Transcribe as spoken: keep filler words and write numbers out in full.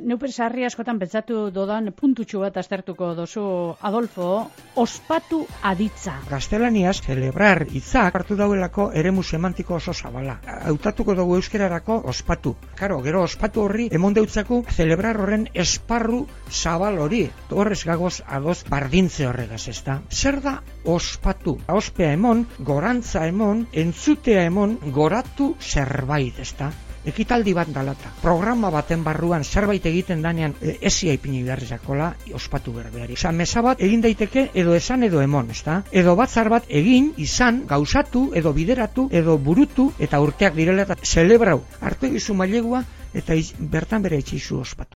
neuper sarri askotan pentsatu dodan puntutxu bat aztertuko dozu, Adolfo, ospatu aditza. Gaztelaniaz, celebrar hitzak hartu dauelako eremu semantiko oso zabala. Hautatuko dugu euskerarako ospatu. Karo, gero ospatu horri emon deutzaku celebrar horren esparru zabal hori. Horrez gagoz adoz bardintze horregaz, ezta? Zer da ospatu? Ospea emon, gorantza emon, entzutea emon, goratu zerbait, ezta? Ekitaldi bat dalata. Programa baten barruan zerbait egiten danean e, esia ipini beharrezakola ospatu berbeari. Osa, mesa bat egin daiteke edo esan edo emon, ezta? Edo batzar bat egin, izan, gauzatu, edo bideratu, edo burutu, eta urteak direla eta celebrau. Hartu egizu mailegua eta iz, bertan bere itxizu ospatu.